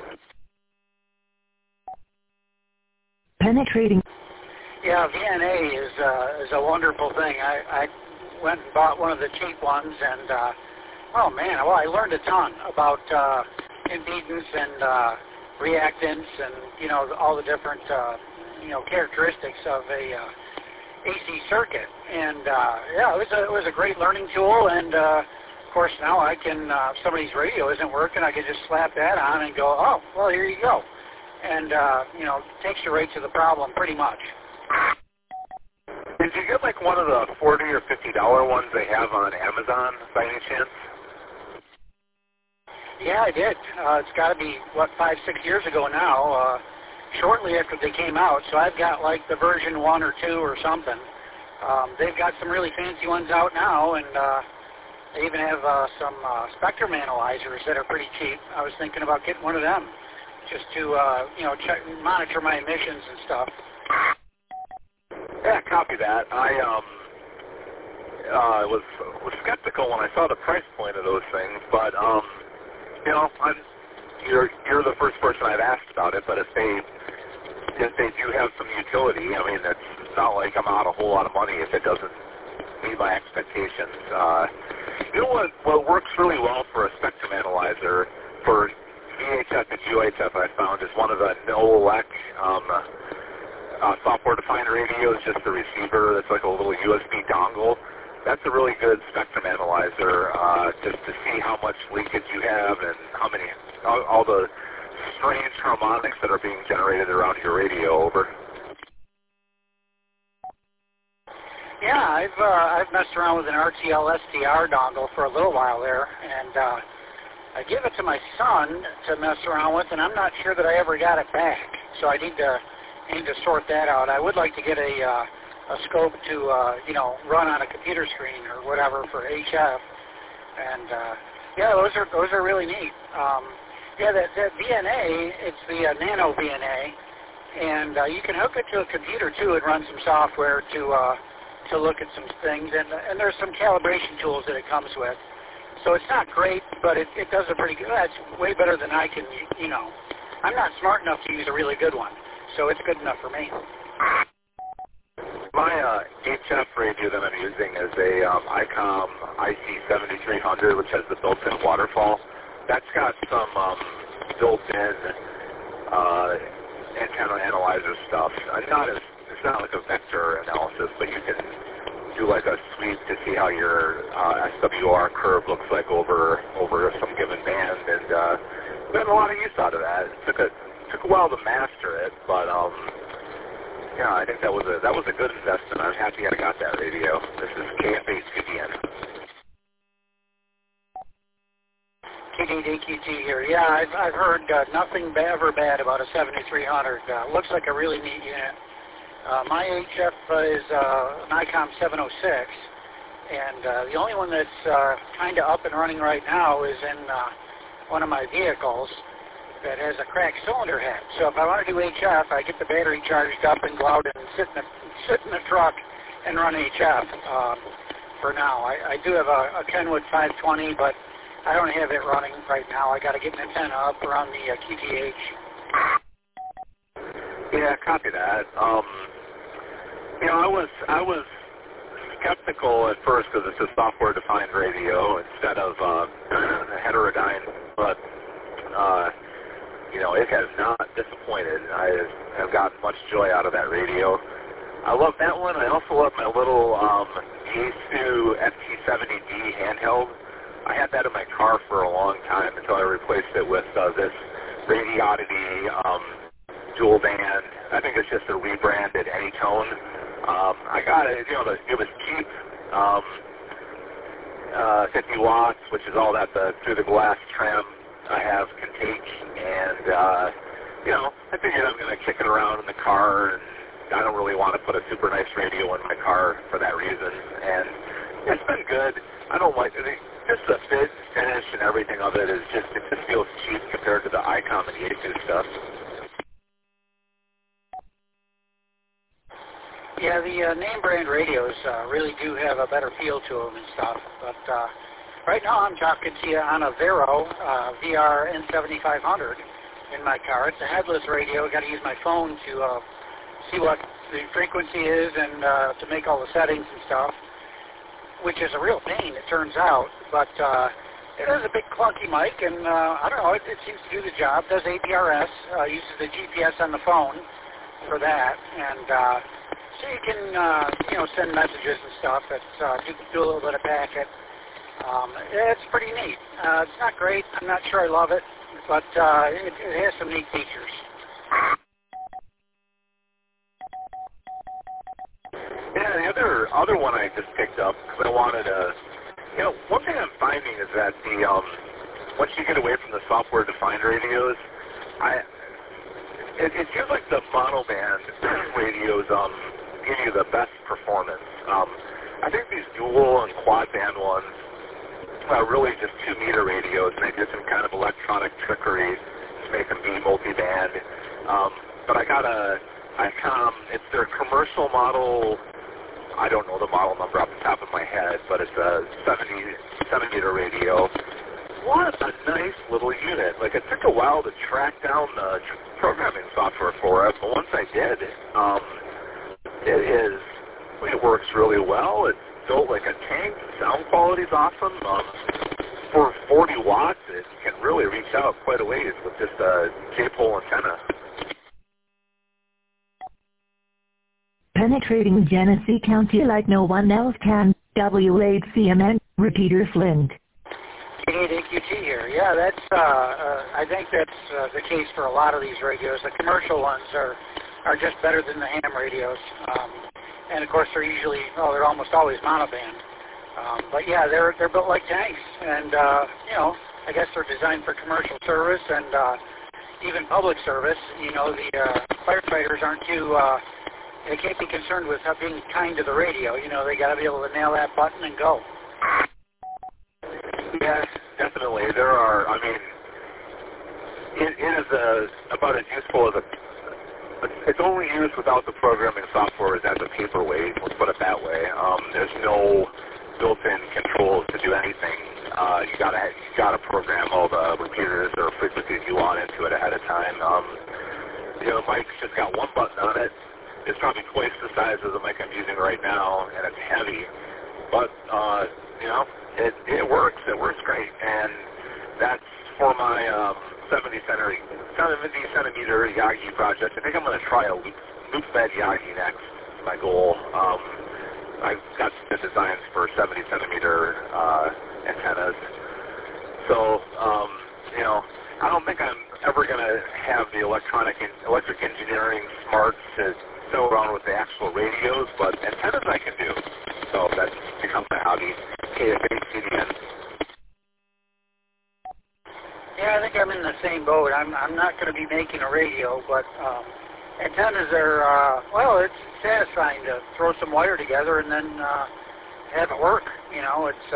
Penetrating.
Yeah, VNA is a wonderful thing. I went and bought one of the cheap ones, and I learned a ton about impedance and reactance, and all the different characteristics of a AC circuit. And it was a great learning tool. And of course now I can, if somebody's radio isn't working, I can just slap that on and go, oh, well, here you go. And takes you right to the problem pretty much.
Did you get like one of the $40 or $50 ones they have on Amazon by any chance?
Yeah, I did. It's got to be, 5-6 years ago now, shortly after they came out. So I've got like the version 1 or 2 or something. They've got some really fancy ones out now, and they even have some spectrum analyzers that are pretty cheap. I was thinking about getting one of them just to, check, monitor my emissions and stuff.
Yeah, copy that. I was skeptical when I saw the price point of those things, but you're the first person I've asked about it. But if they do have some utility, I mean, it's not like I'm out a whole lot of money if it doesn't meet my expectations. What works really well for a spectrum analyzer for VHF and UHF I found is one of the NOLEC software-defined radios, just the receiver that's like a little USB dongle. That's a really good spectrum analyzer just to see how much leakage you have and how many, all the strange harmonics that are being generated around your radio over.
Yeah, I've messed around with an RTL SDR dongle for a little while there, and I give it to my son to mess around with, and I'm not sure that I ever got it back. So I need to sort that out. I would like to get a scope to run on a computer screen or whatever for HF, and those are really neat. That VNA, it's the Nano VNA, and you can hook it to a computer too and run some software to look at some things, and there's some calibration tools that it comes with. So it's not great, but it does a pretty good. It's way better than I can. I'm not smart enough to use a really good one, so it's good enough for me.
My HF radio that I'm using is a ICOM IC7300, which has the built-in waterfall. That's got some built-in antenna analyzer stuff. It's not like a vector analysis, but you can do like a sweep to see how your SWR curve looks like over some given band, and we had a lot of use out of that. It took a while to master it, but Yeah, I think that was a good investment. I'm happy I got that radio. This is KF8QDN.
KDDQT here. Yeah, I've heard nothing ever bad about a 7300. Looks like a really neat unit. My HF is an ICOM 706, and the only one that's kind of up and running right now is in one of my vehicles that has a cracked cylinder head. So if I want to do HF, I get the battery charged up and go out and sit in the truck and run HF for now. I do have a Kenwood 520, but I don't have it running right now. I got to get an antenna up around the QTH.
Yeah, copy that. I was skeptical at first because it's a software-defined radio instead of heterodyne, but it has not disappointed. I have gotten much joy out of that radio. I love that one. I also love my little Yaesu FT70D handheld. I had that in my car for a long time until I replaced it with this Radioddity dual band. I think it's just a rebranded Anytone. I got it. It was cheap. 50 watts, which is all that the through the glass trim I have can take, and I figured I'm going to kick it around in the car, and I don't really want to put a super nice radio in my car for that reason, and it's been good. I don't like it. Just the fit, finish, and everything of it just feels cheap compared to the ICOM and Yaesu stuff.
Yeah, the name brand radios really do have a better feel to them and stuff, but right now I'm talking to you on a Vero VR N7500 in my car. It's a headless radio. I've got to use my phone to see what the frequency is and to make all the settings and stuff, which is a real pain, it turns out. But it has a big clunky mic, and I don't know, it seems to do the job. It does APRS, uses the GPS on the phone for that, and so you can, send messages and stuff. You can do a little bit of packet. It's pretty neat. It's not great. I'm not sure I love it, but it has some neat features.
Yeah, the other one I just picked up because I wanted to, one thing I'm finding is that once you get away from the software-defined radios, it feels like the monoband radios give you the best performance. I think these dual and quad band ones are really just 2-meter radios, and they do some kind of electronic trickery to make them be multi-band. But I got a ICOM, it's their commercial model. I don't know the model number off the top of my head, but it's a 7-meter radio. What a nice little unit. Like, it took a while to track down the programming software for it, but once I did, it works really well. It's built like a tank. The sound quality's awesome. For 40 watts, it can really reach out quite a ways with just a J-pole antenna.
Penetrating Genesee County like no one else can. W8CMN, Repeater Flint.
KDQT here. Yeah, that's. I think that's the case for a lot of these radios. The commercial ones are just better than the ham radios, and of course they're almost always monoband. But yeah, they're built like tanks, and I guess they're designed for commercial service and even public service. The firefighters aren't too. They can't be concerned with being kind to the radio. They got to be able to nail that button and go.
Yes, definitely. There are, it is about as useful as it's only used without the programming software as a paperweight, let's put it that way. There's no built-in controls to do anything. You gotta program all the repeaters or frequencies you want into it ahead of time. The mic's just got one button on it. It's probably twice the size of the mic I'm using right now, and it's heavy. But, it works. It works great. And that's for my 70 centimeter Yagi project. I think I'm going to try a loop-fed Yagi next. That's my goal. I've got the designs for 70 centimeter antennas. So, I don't think I'm ever going to have the electric engineering smarts to fiddle around with the actual radios, but antennas I can do. So that's become my hobby. KFA, CDN.
Yeah, I think I'm in the same boat. I'm not going to be making a radio, but antennas are, well, it's satisfying to throw some wire together and then have it work. You know, it's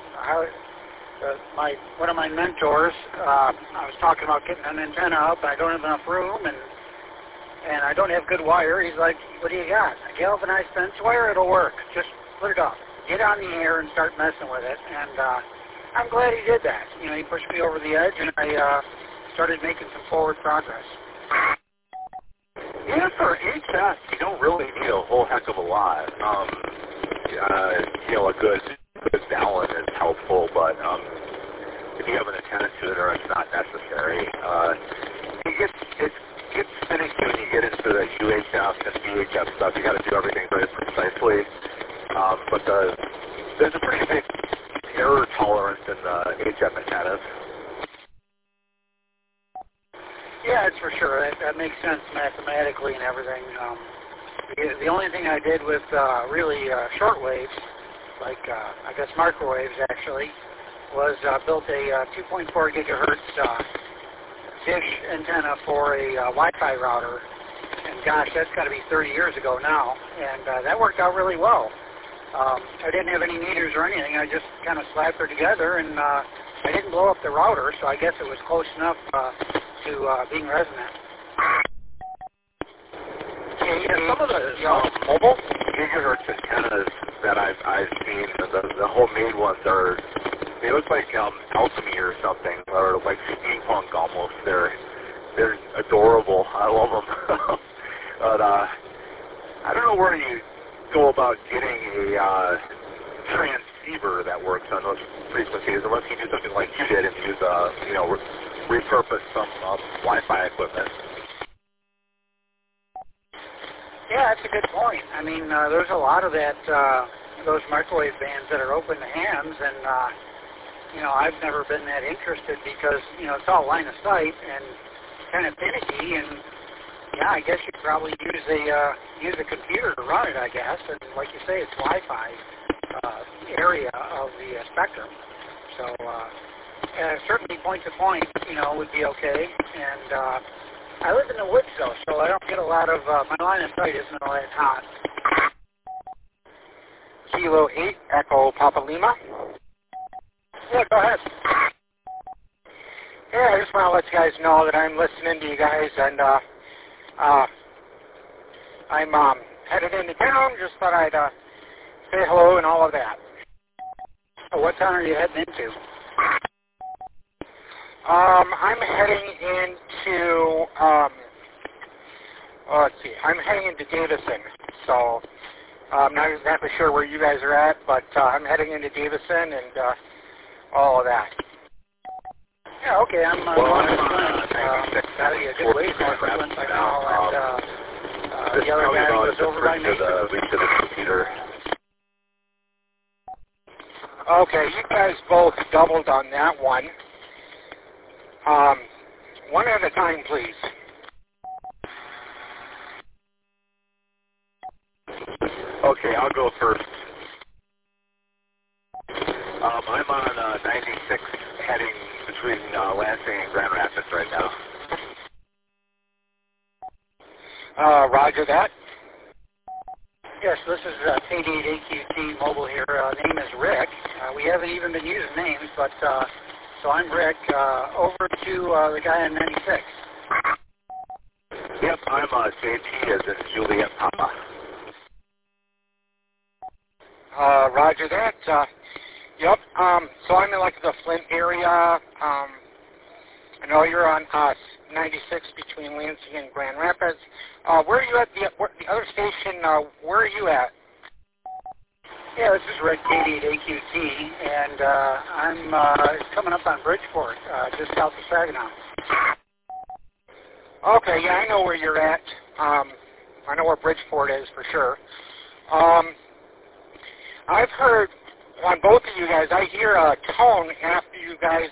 one of my mentors, I was talking about getting an antenna up, and I don't have enough room, and I don't have good wire. He's like, what do you got? A galvanized fence wire? It'll work. Just put it up. Get on the air and start messing with it. And I'm glad he did that. You know, he pushed me over the edge, and I started making some forward progress.
Yeah, for HS, you don't really need a whole heck of a lot. You know, a good balun is helpful, but if you have an antenna tuner, it's not necessary. It gets finished when you get into the UHF and VHF stuff. You got to do everything very precisely. But there's a pretty big error tolerance in the HF antennas.
Yeah, it's for sure. That makes sense mathematically and everything. The only thing I did with really short waves, like I guess microwaves actually, was built a 2.4 gigahertz dish antenna for a Wi-Fi router. And gosh, that's got to be 30 years ago now. And that worked out really well. I didn't have any meters or anything. I just kind of slapped her together, and I didn't blow up the router, so I guess it was close enough to being resonant.
Yeah, some of the mobile gigahertz antennas that I've seen, the homemade ones they look like alchemy or something, or like steampunk almost. They're adorable. I love them. But I don't know where you go about getting a transceiver that works on those frequencies, unless you do something like you did and use repurpose some Wi-Fi equipment.
Yeah, that's a good point. I mean, there's a lot of that, those microwave bands that are open to hams, and, I've never been that interested because, it's all line of sight and kind of finicky, and, yeah, I guess you'd probably use a computer to run it, I guess, and like you say, it's Wi-Fi area of the spectrum. So, certainly point to point, would be okay, and, I live in the woods, though, so I don't get a lot of, my line of sight isn't all that hot.
Kilo 8, Echo Papa Lima.
Yeah, go ahead.
Yeah, I just want to let you guys know that I'm listening to you guys, and I'm headed into town. Just thought I'd say hello and all of that.
So what town are you heading into?
I'm heading into, let's see, I'm heading into Davison, so I'm not exactly sure where you guys are at, but I'm heading into Davison and all of that.
Yeah, okay, I'm gotta be a good ways north of Flint by now, and the other guy was over by Mesa.
Okay, you guys both doubled on that one. One at a time, please.
Okay, I'll go first. I'm on 96 heading between Lansing and Grand Rapids right now.
Roger that.
Yes, this is KD8AQT Mobile here. Name is Rick. We haven't even been using names, but so I'm Rick. Over to the guy on 96.
Yep, I'm JP as in Juliet Papa.
Roger that. Yep. So I'm in like the Flint area. I know you're on 96 between Lansing and Grand Rapids. Where are you at? The other station, where are you at?
Yeah, this is Rick, KD8AQT, and I'm coming up on Bridgeport, just south of Saginaw.
Okay, yeah, I know where you're at. I know where Bridgeport is for sure. I've heard on both of you guys, I hear a tone after you guys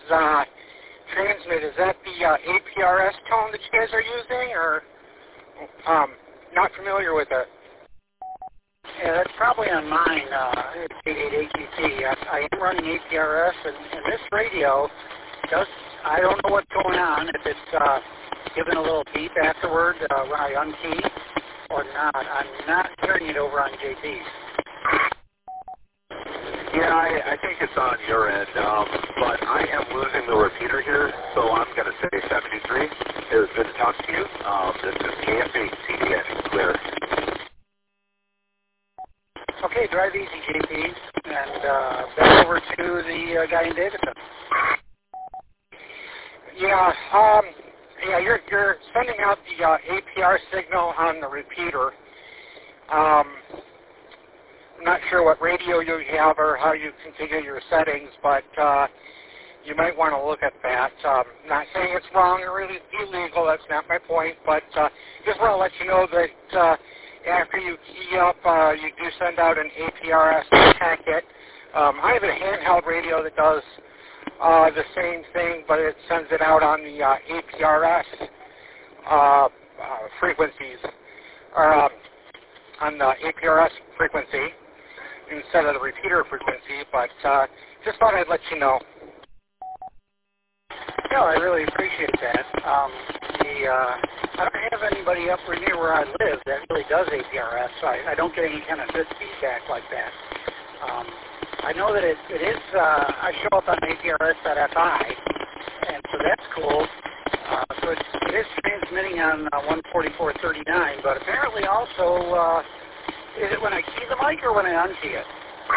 transmit. Is that the APRS tone that you guys are using, or not familiar with it.
Yeah, that's probably on mine, 88AQT. I am running APRS, and this radio does, I don't know what's going on, if it's giving a little beep afterward when I unkey or not. I'm not hearing it over on JP's.
Yeah, I think it's on your end, but I am losing the repeater here, so I'm going to say 73. It was good to talk to you. This is KF8 CDN, clear.
Okay, drive easy, JP, and back over to the guy in Davidson.
Yeah, you're sending out the APR signal on the repeater. I'm not sure what radio you have or how you configure your settings, but you might want to look at that. Not saying it's wrong or really illegal, that's not my point, but just want to let you know that after you key up, you do send out an APRS packet. I have a handheld radio that does the same thing, but it sends it out on the APRS frequencies, or on the APRS frequency instead of the repeater frequency, but just thought I'd let you know.
No, I really appreciate that. I don't have anybody up near where I live that really does APRS, so I don't get any kind of good feedback like that. I know that it is, I show up on APRS.FI, and so that's cool. So it is transmitting on 144.39, but apparently also, is it when I key the mic or when I unkey it?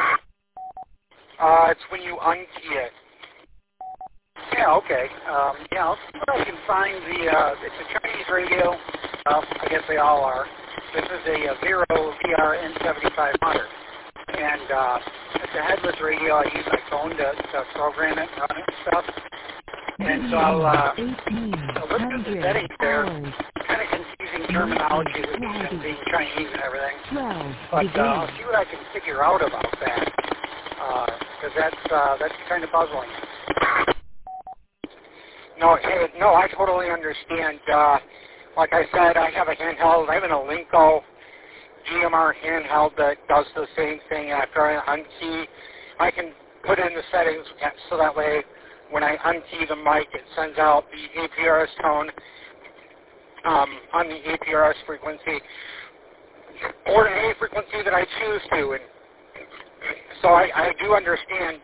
It's when you unkey it.
Yeah, okay. Yeah, I'll see if I can find it's a Chinese radio. I guess they all are. This is a Vero VR-N7500. And it's a headless radio. I use my phone to program it and run it and stuff. And so I'll look through the settings there. Kind of confusing terminology with being Chinese and everything. But I'll see what I can figure out about that. Because that's kind of puzzling.
No, I totally understand. Like I said, I have a handheld. I have an Alinco GMR handheld that does the same thing. After I unkey, I can put in the settings so that way when I unkey the mic, it sends out the APRS tone on the APRS frequency or any frequency that I choose to. And so I do understand.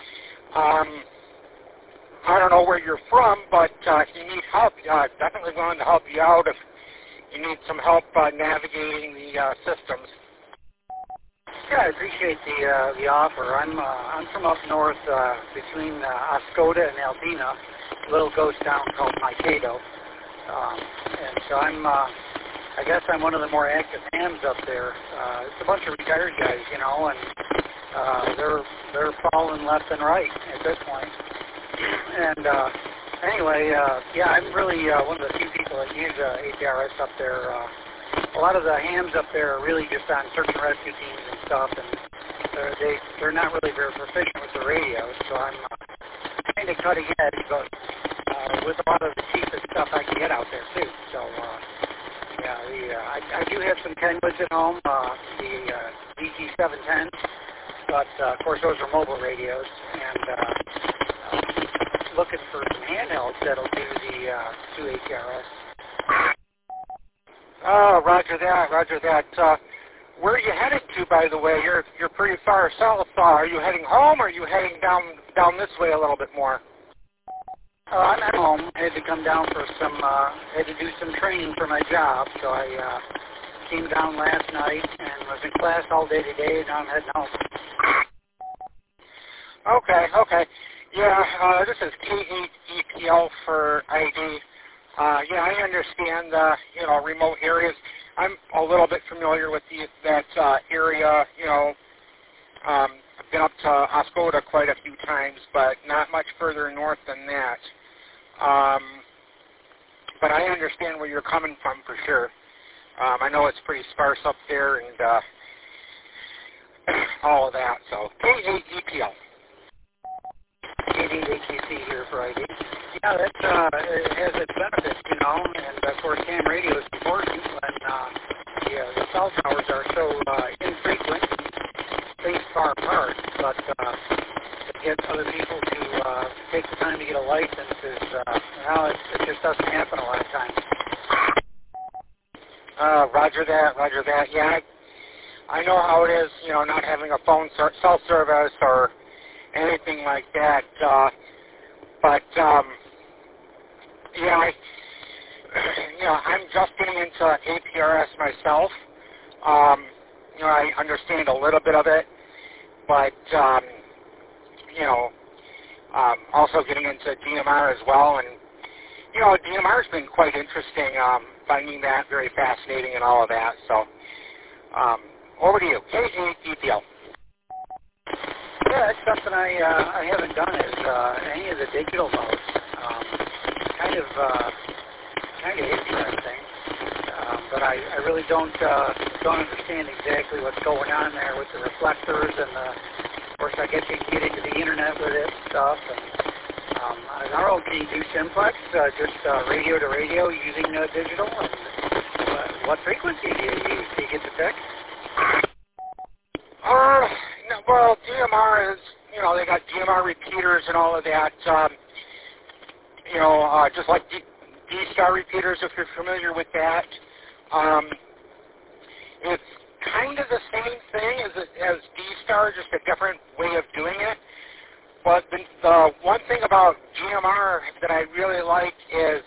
I don't know where you're from, but if you need help, definitely willing to help you out if you need some help navigating the systems.
Yeah, I appreciate the offer. I'm from up north between Oscoda and Albina, a little ghost town called Mankato, and so I guess I'm one of the more active hams up there. It's a bunch of retired guys, you know, and they're falling left and right at this point. And anyway, yeah, I'm really one of the few people that use APRS up there. A lot of the hams up there are really just on search and rescue teams and stuff, and they're not really very proficient with the radio. So I'm kind of cutting edge, but with a lot of the cheapest stuff I can get out there too. So yeah, I do have some Kenwoods at home, the DG710, but of course those are mobile radios, and looking for some handhelds that'll do the 2 APRS.
Oh, roger that. Where are you headed to, by the way? You're pretty far south. Are you heading home, or are you heading down this way a little bit more?
I'm at home. I had to come down for had to do some training for my job, so I came down last night and was in class all day today, and now I'm heading home.
Okay. Yeah, this is K8EPL for ID. Yeah, I understand, remote areas. I'm a little bit familiar with that area, I've been up to Oscoda quite a few times, but not much further north than that. But I understand where you're coming from for sure. I know it's pretty sparse up there and all of that, so K8EPL.
KDAQC here for ID. Yeah, it has its benefits, and of course ham radio is important when the cell towers are so infrequent, spaced far apart, but to get other people to take the time to get a license is, it just doesn't happen a lot of times.
Roger that. Yeah, I know how it is, not having a phone cell service or anything like that. But I'm just getting into APRS myself. I understand a little bit of it, but also getting into DMR as well, and DMR's been quite interesting. Finding that very fascinating and all of that. So, over to you. KAEPL.
Yeah, that's something I haven't done is any of the digital modes. Kind of interesting, but I really don't understand exactly what's going on there with the reflectors and of course I guess you can get into the internet with it and stuff. And I don't know, can you do simplex, just radio to radio using digital? And what frequency do you use? Do you get to pick?
Well, DMR is, they got DMR repeaters and all of that. Just like D-Star repeaters, if you're familiar with that. It's kind of the same thing as D-Star, just a different way of doing it. But the one thing about DMR that I really like is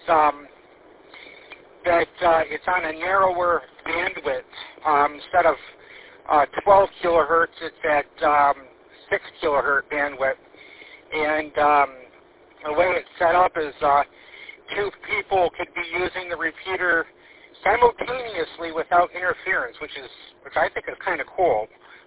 that it's on a narrower bandwidth. Instead of 12 kilohertz, it's at 6 kilohertz bandwidth. And the way it's set up is two people could be using the repeater simultaneously without interference, which I think is kind of cool.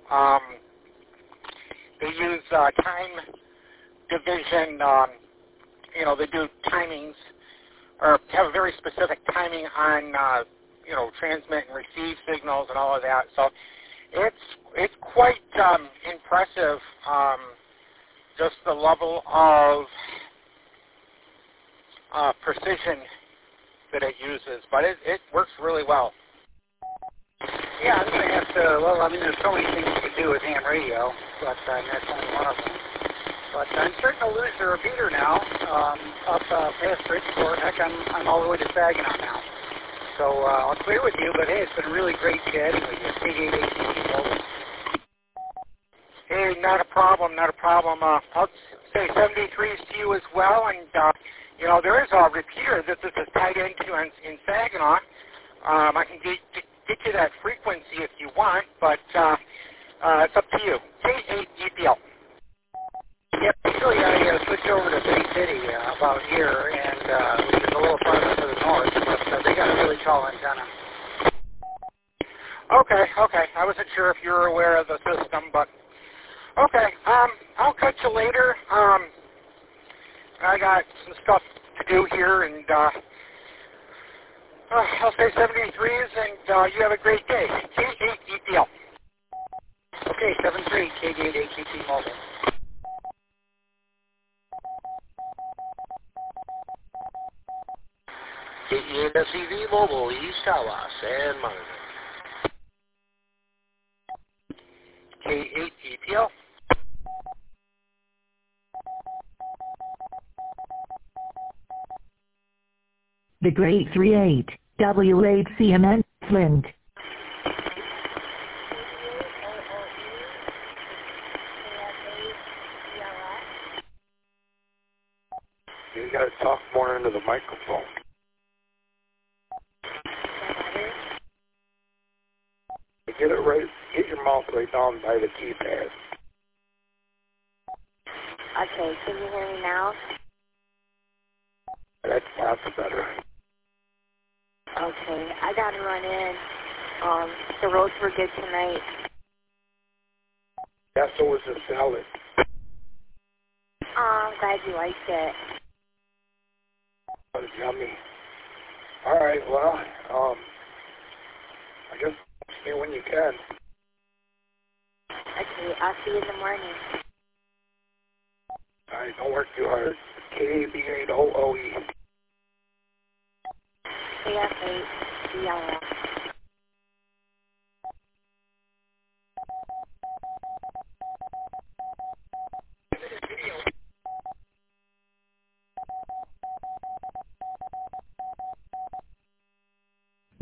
They use time division. They do timings, or have a very specific timing on transmit and receive signals and all of that. So it's quite impressive. Just the level of precision that it uses, but it works really well.
Yeah, I'm going to have to, there's so many things you can do with ham radio, but that's only one of them. But I'm starting to lose the repeater now, up past Bridgeport. Heck, I'm all the way to Saginaw now. So I'll clear with you, but hey, it's been really great chatting with you. KAEPL.
Hey, not a problem. I'll say 73s to you as well, and there is a repeater that this is tied into in Saginaw. I can get you that frequency if you want, but it's up to you. KAEPL.
Yep, usually I switch over to Bay City about here, and which is a little farther to the north, but they got a really tall antenna.
Okay. I wasn't sure if you were aware of the system, but okay. I'll catch you later. I got some stuff to do here, and I'll say 73s, and you have a great day. KAEPL.
Okay, 73, KD8ATT Mobile.
KENSEV Mobile, East Tawas, San Marino.
KAEPL.
The Great 38, W8CMN, Flint.
You gotta talk more into the microphone. Get your mouth right down by the keypad.
Okay, can you hear me now?
That's lots better.
Okay, I gotta run in. The roads were good tonight.
Yeah, so was the salad.
I'm glad you liked it.
That was yummy. All right, well, I guess see you when you can.
Okay, I'll see you in the morning.
All right, don't work too hard. KAB8OOE.
KF8BLS.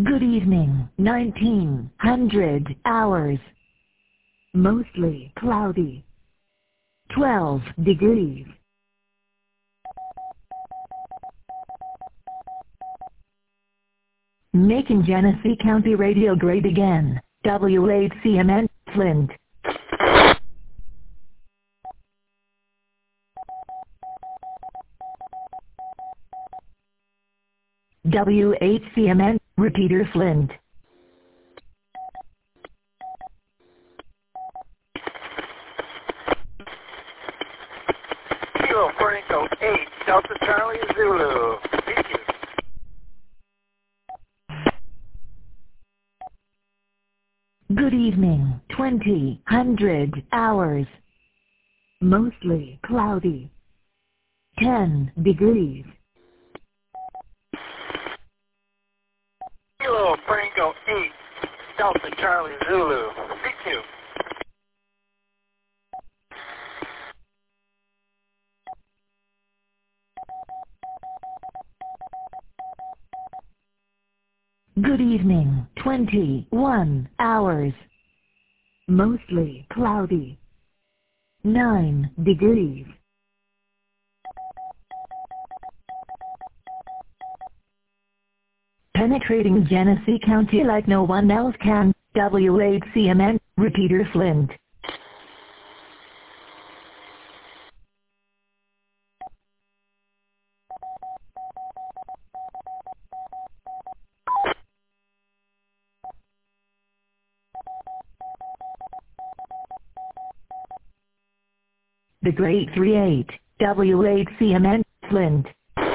Good evening, 1900 hours. Mostly cloudy. 12 degrees. Making Genesee County radio great again. WHCMN, Flint. WHCMN, repeater Flint.
Kilo Franco 8, Delta Charlie Zulu. Thank you.
Good evening, 2000 hours. Mostly cloudy. 10 degrees.
Kilo Franco 8, Delta Charlie Zulu. Thank you.
Good evening, 21 hours. Mostly cloudy. 9 degrees. Penetrating Genesee County like no one else can. WHCMN, repeater Flint. The Great 38, WHCMN, Flint.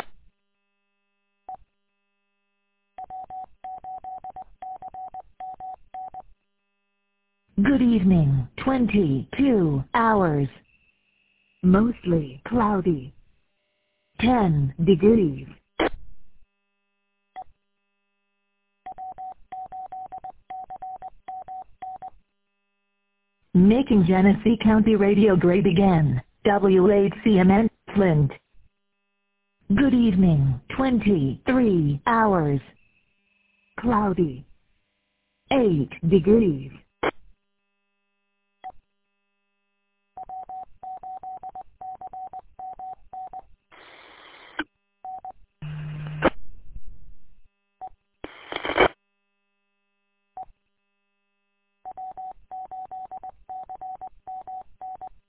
Good evening, 22 hours. Mostly cloudy. 10 degrees. Making Genesee County radio great again. WHCMN, Flint. Good evening, 23 hours. Cloudy. 8 degrees.